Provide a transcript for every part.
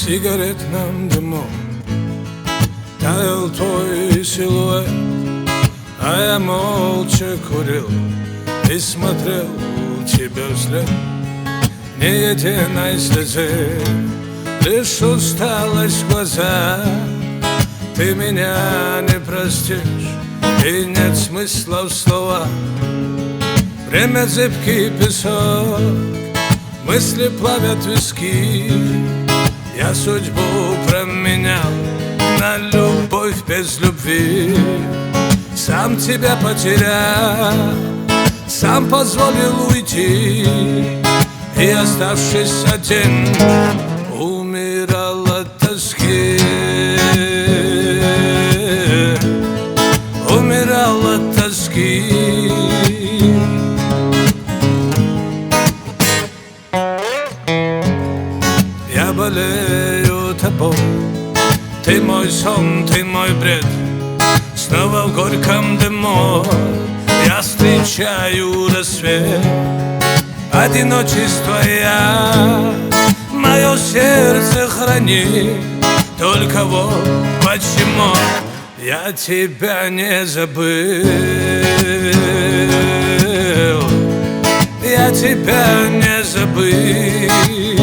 сигаретном дыму таял твой силуэт, а я молча курил и смотрел тебе вслед. Ни единой слезы, лишь усталость в глазах. Ты меня не простишь, и нет смысла в словах. Время зыбкий песок, мысли плавят виски. Я судьбу променял на любовь без любви. Сам тебя потерял, сам позволил уйти, и, оставшись один, умирал от тоски. Умирал от тоски. Я болею тобой, ты мой сон, ты мой бред. Снова в горьком дыму я встречаю рассвет. Одиночество я, мое сердце храни. Только вот почему я тебя не забыл. Я тебя не забыл.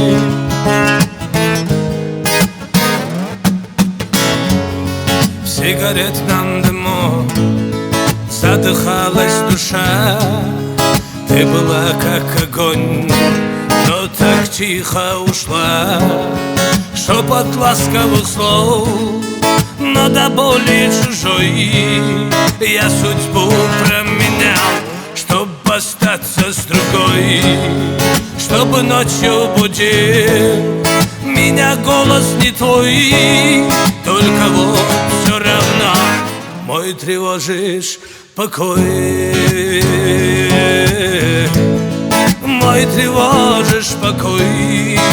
В сигаретном дыму задыхалась душа. Ты была как огонь, но так тихо ушла. Шепот ласковых слов, но до боли чужой. Я судьбу променял, чтоб остаться с другой. Чтобы ночью будил меня голос не твой. Только вот все равно мой тревожишь покой. Мой тревожишь покой.